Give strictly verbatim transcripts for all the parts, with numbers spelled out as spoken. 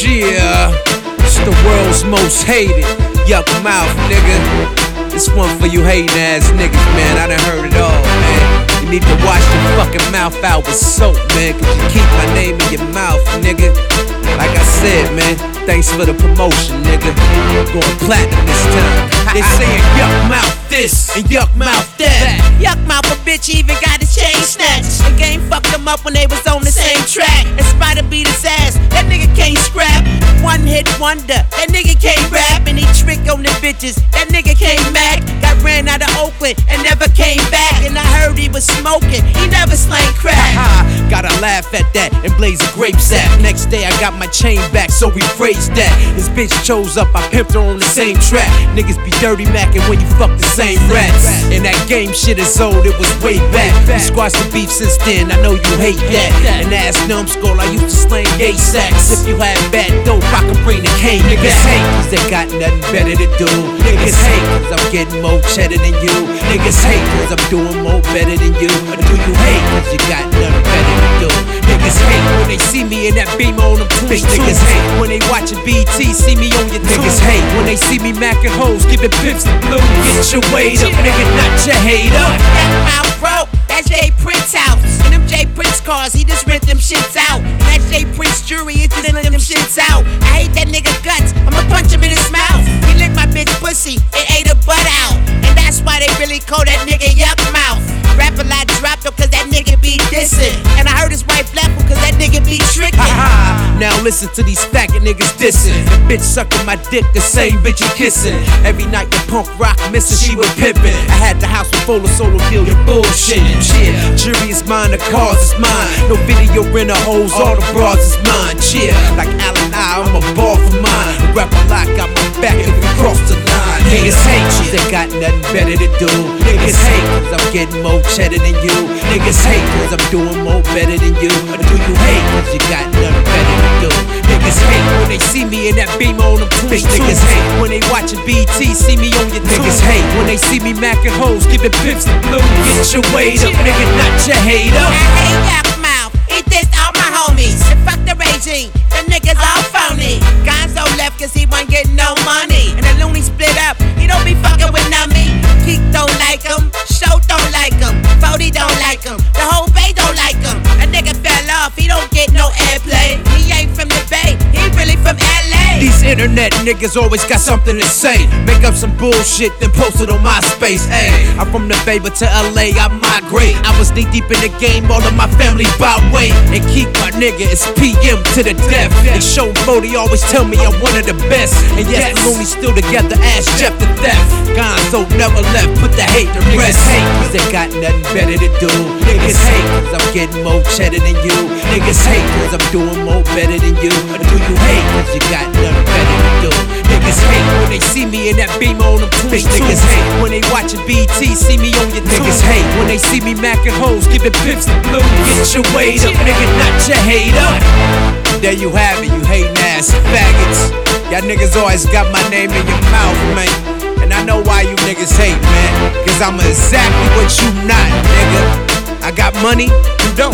Yeah, it's the world's most hated. Yuck mouth, nigga. This one for you hating ass niggas, man. I done heard it all, man. You need to wash your fucking mouth out with soap, man, cause you keep my name in your mouth, nigga. Like I said, man, thanks for the promotion, nigga. Going platinum this time. They saying yuck mouth this and yuck mouth that. Yuck mouth a bitch even got his chain snatched. The game fucked them up when they was on the same track. And Spider beat his ass, that nigga can't scrap. One hit wonder, that nigga can't rap. And he trick on the bitches, that nigga can't mac. Got ran out of Oakland and never came back. And I heard he was smoking, he never slang crack. Gotta laugh at that and blaze a grape sap. Next day I got my chain back, so rephrase that. His bitch chose up, I pimped her on the same track. Niggas be dirty macking when you fuck the same rats. And that game shit is old, it was way back. We squashed the beef since then, I know you hate that. And ass numbskull, I used to slang gay sacks. If you had bad dope, I could bring the cane. Niggas hate cause they got nothing better to do. Niggas hate cause I'm getting more cheddar than you. Niggas hate cause I'm doing more better than you. Or do you hate cause you got nothing better to do? Niggas hate when they see me in that beam on them twins. Niggas hate when they watching B T, see me on your niggas hate when they see me macking hoes, giving pimps the blues. Get your weight up, nigga, not your hater. That mouth broke, that's Jay Prince house. And them Jay Prince cars, he just rent them shits out. And that Jay Prince jewelry, he just rent them shits out. I hate that nigga guts, I'ma punch him in his mouth. He licked my bitch pussy and ate her butt out. And that's why they really call that nigga yuck mouth. Rap a lot dropped up cause that nigga be dissing. And I heard his wife left him cause that nigga be tricking. Now listen to these faggot niggas dissing. The bitch sucking my dick, the same bitch you kissing. Every night the punk rock missing, she was pimping. I had the house with full of solo deal, you bullshitting. Yeah, jury is mine, the cars is mine. No video renter hoes, all the bras is mine. Yeah, like Allen I, I'm a ball for mine. Rap a lot, got my back if we cross the line. Niggas hate cause they got nothing better to do. Niggas hate cause I'm getting more cheddar than you. Niggas hate cause I'm doing more better than you. Or do you hate cause you got nothing better to do? Niggas hate when they see me in that beam on them twins. Niggas hate when they watching B T, see me on your niggas hate when they see me macking hoes, giving pimps the blues. Get your weight up, nigga, not your hater. I hate yuck mouth, he dissed all my homies. And fuck the regime, the niggas all phony. Gonzo left cause he wasn't getting no money. And the loony split up, he don't be fucking with Nummy. Keek don't like him, Show don't like him, Fody don't like him, the whole Bay don't like him. A nigga fell off, he don't get no airplay. He ain't from the Bay, he really from L A. These internet niggas always got something to say. Make up some bullshit, then post it on MySpace. Ayy, I'm from the Bay, but to L A I migrate. I was knee deep in the game, all of my family by way. And keep my nigga, it's P M to the death. They show Fody always tell me I'm one of the best. And yes, the Looney still together, ask Jeff to death. Gonzo never left, put the hate to rest. Niggas hate cause they got nothing better to do. Niggas hate cause I'm getting more cheddar than you. Niggas hate cause I'm doing more better than you. Or do you hate cause you got nothing better to do? Niggas hate when they see me in that beam on them twins. Niggas hate when they watching B T, see me on your niggas hate when they see me macking hoes, giving pimps the blues. Get your weight up, nigga, not your hater. There you have it, you hating ass faggots. Y'all niggas always got my name in your mouth, man. And I know why you niggas hate, man. Cause I'm exactly what you not, nigga. I got money, you don't.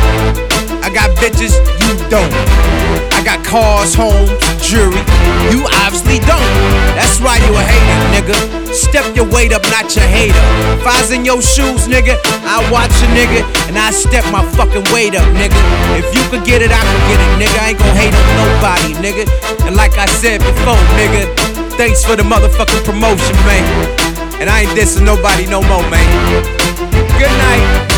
I got bitches, you don't. I got cars, homes, jewelry, you obviously don't. That's why you a hater, nigga. Step your weight up, not your hater. If I was in your shoes, nigga, I watch a nigga and I step my fucking weight up, nigga. If you could get it, I could get it, nigga. I ain't gon' hate on nobody, nigga. And like I said before, nigga, thanks for the motherfucking promotion, man. And I ain't dissing nobody no more, man. Good night.